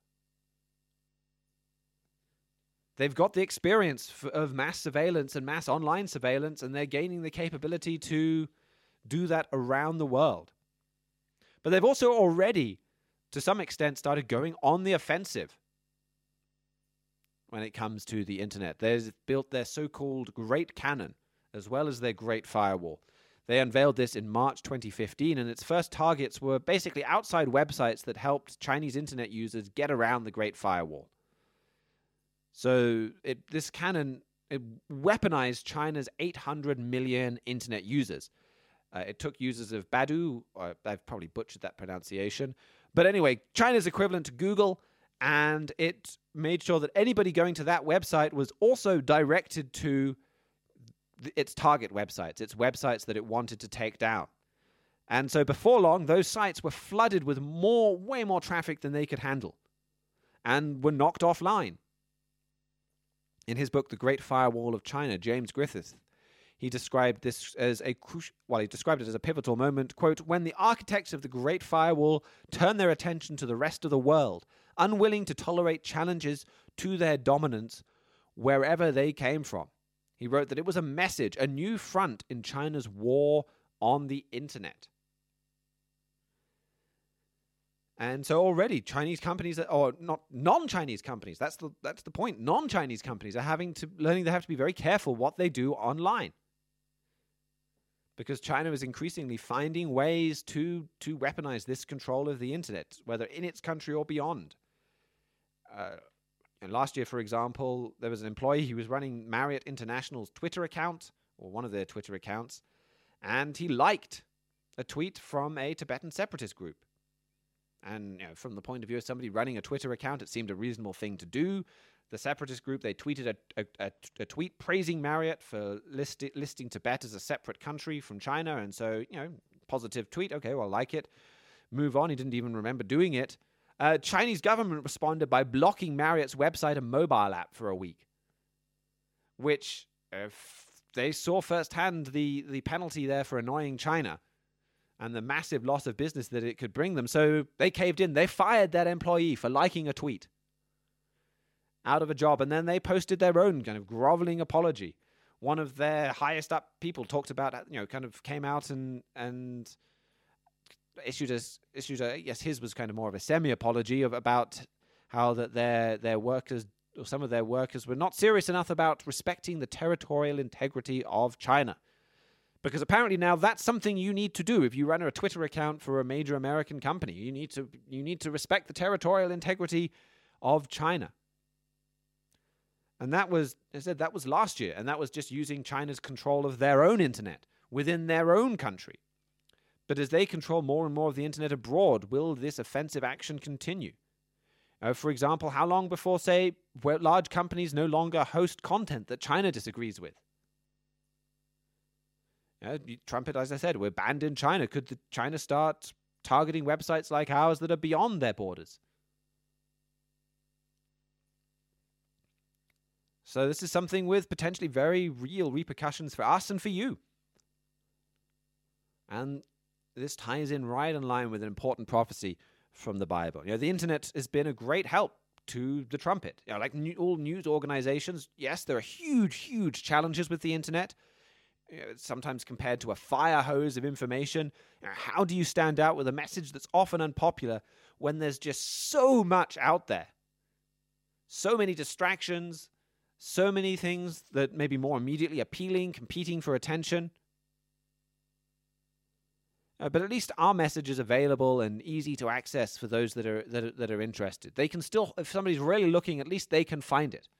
E: They've got the experience f- of mass surveillance and mass online surveillance, and they're gaining the capability to do that around the world. But they've also already, to some extent, started going on the offensive when it comes to the internet. They've built their so-called Great Cannon, as well as their Great Firewall. They unveiled this in March twenty fifteen, and its first targets were basically outside websites that helped Chinese internet users get around the Great Firewall. So it, this cannon it weaponized China's eight hundred million internet users. Uh, it took users of Baidu, or I've probably butchered that pronunciation, but anyway, China's equivalent to Google, and it made sure that anybody going to that website was also directed to its target websites, its websites that it wanted to take down. And so before long, those sites were flooded with more, way more traffic than they could handle, and were knocked offline. In his book, The Great Firewall of China, James Griffiths, he described this as a crucial, well, he described it as a pivotal moment, quote, when the architects of the Great Firewall turned their attention to the rest of the world, unwilling to tolerate challenges to their dominance wherever they came from. He wrote that it was a message, a new front in China's war on the internet. And so already Chinese companies, or not non-Chinese companies, that's the that's the point. Non-Chinese companies are having to learning they have to be very careful what they do online, because China is increasingly finding ways to to weaponize this control of the internet, whether in its country or beyond. Uh, and last year, for example, there was an employee who was running Marriott International's Twitter account, or one of their Twitter accounts, and he liked a tweet from a Tibetan separatist group. And you know, from the point of view of somebody running a Twitter account, it seemed a reasonable thing to do. The separatist group, they tweeted a, a, a, a tweet praising Marriott for list, listing Tibet as a separate country from China. And so, you know, positive tweet. Okay, well, I like it. Move on. He didn't even remember doing it. Uh, Chinese government responded by blocking Marriott's website and mobile app for a week, which uh, they saw firsthand the, the penalty there for annoying China and the massive loss of business that it could bring them. So they caved in. They fired that employee for liking a tweet out of a job. And then they posted their own kind of groveling apology. One of their highest up people talked about, you know, kind of came out and and issued a, issued a yes, his was kind of more of a semi-apology of about how that their their workers, or some of their workers, were not serious enough about respecting the territorial integrity of China. Because apparently now that's something you need to do if you run a Twitter account for a major American company. You need to you need to respect the territorial integrity of China. And that was, I said, that was last year, and that was just using China's control of their own internet within their own country. But as they control more and more of the internet abroad, will this offensive action continue? Uh, for example, how long before, say, where large companies no longer host content that China disagrees with? Uh, Trumpet, as I said, we're banned in China. Could the China start targeting websites like ours that are beyond their borders? So this is something with potentially very real repercussions for us and for you. And this ties in right in line with an important prophecy from the Bible. You know, the internet has been a great help to the Trumpet. You know, like new, all news organizations, yes, there are huge, huge challenges with the internet. You know, sometimes compared to a fire hose of information. You know, how do you stand out with a message that's often unpopular when there's just so much out there? So many distractions, so many things that may be more immediately appealing, competing for attention. Uh, but at least our message is available and easy to access for those that are, that are that are interested. They can still, if somebody's really looking, at least they can find it.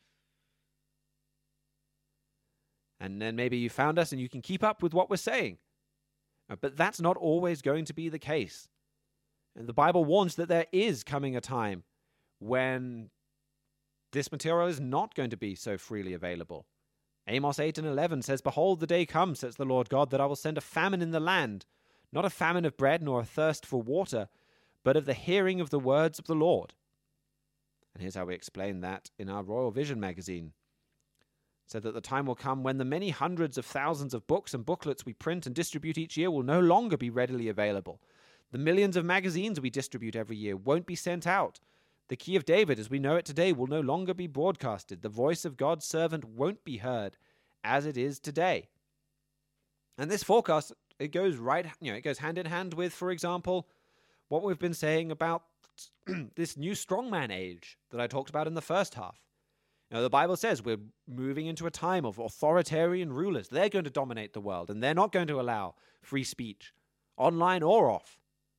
E: And then maybe you found us and you can keep up with what we're saying. Uh, but that's not always going to be the case. And the Bible warns that there is coming a time when this material is not going to be so freely available. Amos eight and eleven says, "Behold, the day comes, says the Lord God, that I will send a famine in the land, not a famine of bread nor a thirst for water, but of the hearing of the words of the Lord." And here's how we explain that in our Royal Vision magazine. It said that the time will come when the many hundreds of thousands of books and booklets we print and distribute each year will no longer be readily available. The millions of magazines we distribute every year won't be sent out. The key of David, as we know it today, will no longer be broadcasted. The voice of God's servant won't be heard as it is today. And this forecast, it goes right, you know, it goes hand in hand with, for example, what we've been saying about this new strongman age that I talked about in the first half. You know, the Bible says we're moving into a time of authoritarian rulers. They're going to dominate the world, and they're not going to allow free speech, online or off.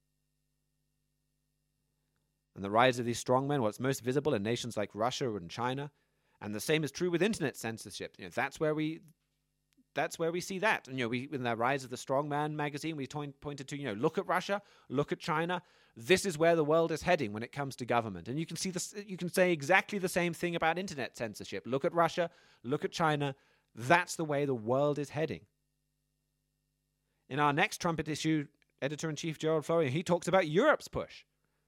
E: And the rise of these strongmen, well, it's most visible in nations like Russia and China. And the same is true with internet censorship. You know, that's where we that's where we see that. And, you know, we in the rise of the Strongman magazine, we to- pointed to, you know, look at Russia, look at China. This is where the world is heading when it comes to government. And you can see this, you can say exactly the same thing about internet censorship. Look at Russia, look at China. That's the way the world is heading. In our next Trumpet issue, Editor-in-Chief Gerald Florian, he talks about Europe's push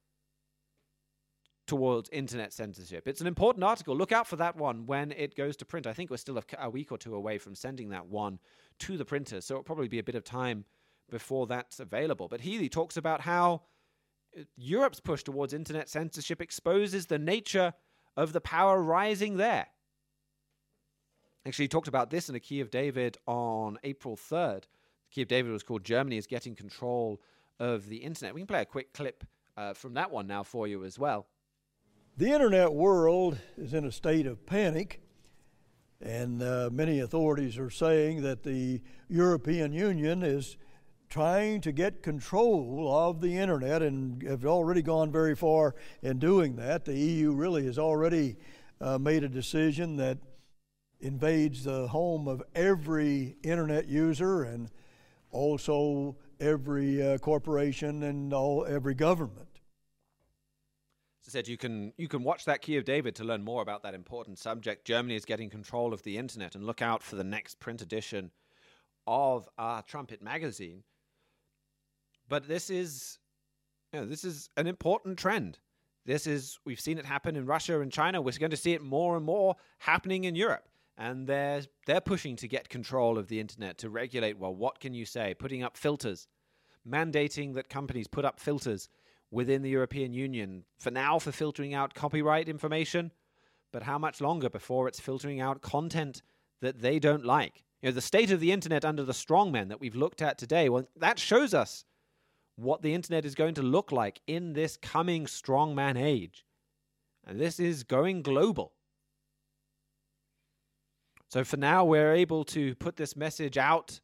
E: towards internet censorship. It's an important article. Look out for that one when it goes to print. I think we're still a, a week or two away from sending that one to the printer, so it'll probably be a bit of time before that's available. But Healy talks about how Europe's push towards internet censorship exposes the nature of the power rising there. Actually, he talked about this in a Key of David on April third. The Key of David was called "Germany is Getting Control of the Internet." We can play a quick clip uh, from that one now for you as well.
D: The internet world is in a state of panic, and uh, many authorities are saying that the European Union is trying to get control of the internet and have already gone very far in doing that. The E U really has already uh, made a decision that invades the home of every internet user and also every uh, corporation and all every government.
E: As I said, you can you can watch that Key of David to learn more about that important subject. Germany is getting control of the internet, and look out for the next print edition of our Trumpet magazine. But this is, you know, this is an important trend. This is, we've seen it happen in Russia and China. We're going to see it more and more happening in Europe. And they're, they're pushing to get control of the internet, to regulate, well, what can you say? Putting up filters, mandating that companies put up filters within the European Union, for now for filtering out copyright information, but how much longer before it's filtering out content that they don't like? You know, the state of the internet under the strongmen that we've looked at today, well, that shows us what the internet is going to look like in this coming strongman age. And this is going global. So for now, we're able to put this message out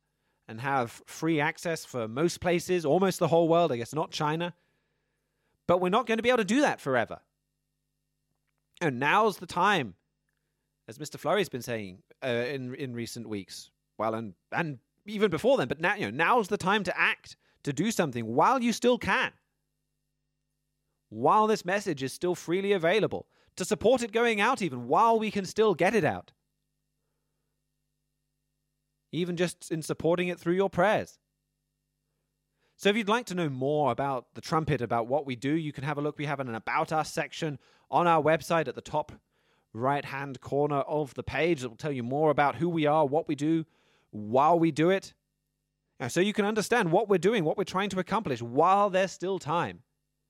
E: and have free access for most places, almost the whole world, I guess not China. But we're not going to be able to do that forever. And now's the time, as Mister Flurry's been saying uh, in in recent weeks, well, and and even before then, but now, you know, now's the time to act, to do something while you still can, while this message is still freely available, to support it going out even while we can still get it out. Even just in supporting it through your prayers. So if you'd like to know more about the Trumpet, about what we do, you can have a look. We have an About Us section on our website at the top right-hand corner of the page that will tell you more about who we are, what we do, while we do it. So you can understand what we're doing, what we're trying to accomplish while there's still time.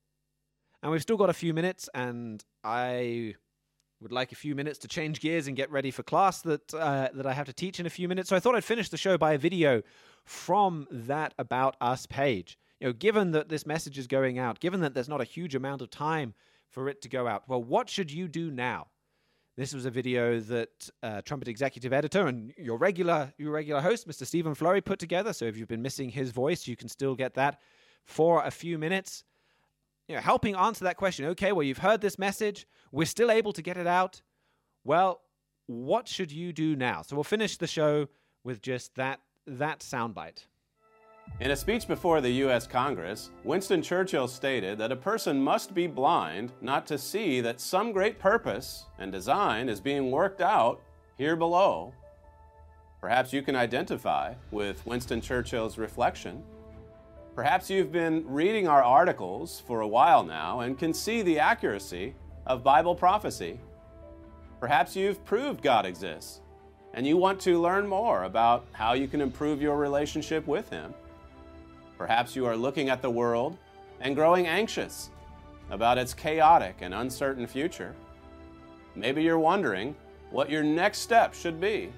E: And we've still got a few minutes, and I would like a few minutes to change gears and get ready for class that uh, that I have to teach in a few minutes. So I thought I'd finish the show by a video from that About Us page. You know, given that this message is going out, given that there's not a huge amount of time for it to go out, well, what should you do now? This was a video that uh, Trumpet Executive Editor and your regular your regular host, Mister Stephen Flurry, put together. So if you've been missing his voice, you can still get that for a few minutes. You know, helping answer that question. Okay, well, you've heard this message. We're still able to get it out. Well, what should you do now? So we'll finish the show with just that that soundbite.
K: In a speech before the U S Congress, Winston Churchill stated that a person must be blind not to see that some great purpose and design is being worked out here below. Perhaps you can identify with Winston Churchill's reflection. Perhaps you've been reading our articles for a while now and can see the accuracy of Bible prophecy. Perhaps you've proved God exists and you want to learn more about how you can improve your relationship with Him. Perhaps you are looking at the world and growing anxious about its chaotic and uncertain future. Maybe you're wondering what your next step should be.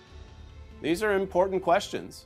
K: These are important questions.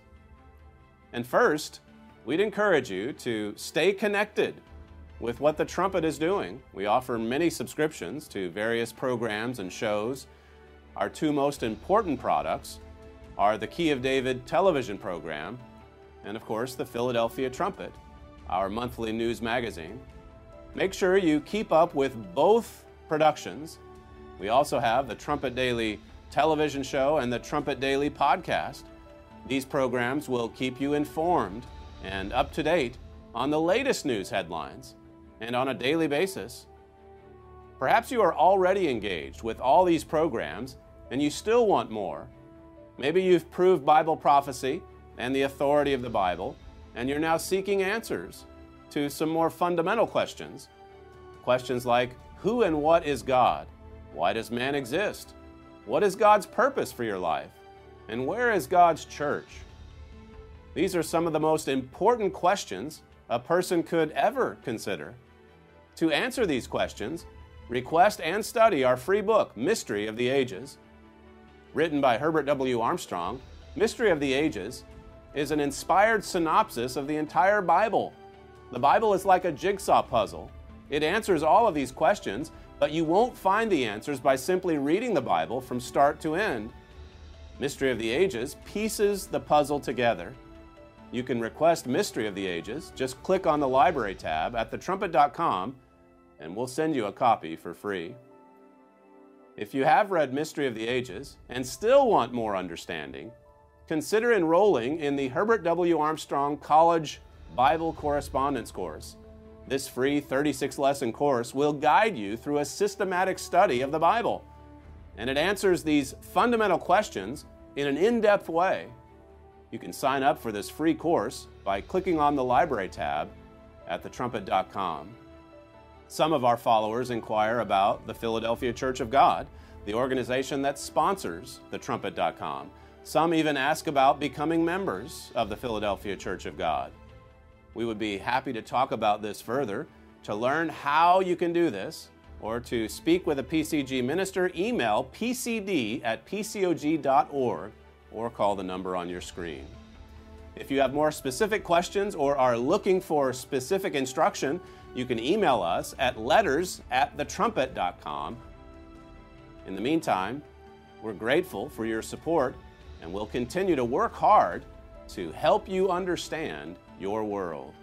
K: And first, we'd encourage you to stay connected with what the Trumpet is doing. We offer many subscriptions to various programs and shows. Our two most important products are the Key of David television program and, of course, the Philadelphia Trumpet, our monthly news magazine. Make sure you keep up with both productions. We also have the Trumpet Daily television show and the Trumpet Daily podcast. These programs will keep you informed and up to date on the latest news headlines and on a daily basis. Perhaps you are already engaged with all these programs and you still want more. Maybe you've proved Bible prophecy and the authority of the Bible, and you're now seeking answers to some more fundamental questions. Questions like, who and what is God? Why does man exist? What is God's purpose for your life? And where is God's church? These are some of the most important questions a person could ever consider. To answer these questions, request and study our free book, Mystery of the Ages. Written by Herbert W. Armstrong, Mystery of the Ages is an inspired synopsis of the entire Bible. The Bible is like a jigsaw puzzle. It answers all of these questions, but you won't find the answers by simply reading the Bible from start to end. Mystery of the Ages pieces the puzzle together. You can request Mystery of the Ages. Just click on the Library tab at the trumpet dot com and we'll send you a copy for free. If you have read Mystery of the Ages and still want more understanding, consider enrolling in the Herbert W. Armstrong College Bible Correspondence Course. This free thirty-six lesson course will guide you through a systematic study of the Bible, and it answers these fundamental questions in an in-depth way. You can sign up for this free course by clicking on the Library tab at the trumpet dot com. Some of our followers inquire about the Philadelphia Church of God, the organization that sponsors the trumpet dot com. Some even ask about becoming members of the Philadelphia Church of God. We would be happy to talk about this further. To learn how you can do this, or to speak with a P C G minister, email p c d at p c o g dot org or call the number on your screen. If you have more specific questions or are looking for specific instruction, you can email us at letters at the trumpet dot com. In the meantime, we're grateful for your support, and we'll continue to work hard to help you understand your world.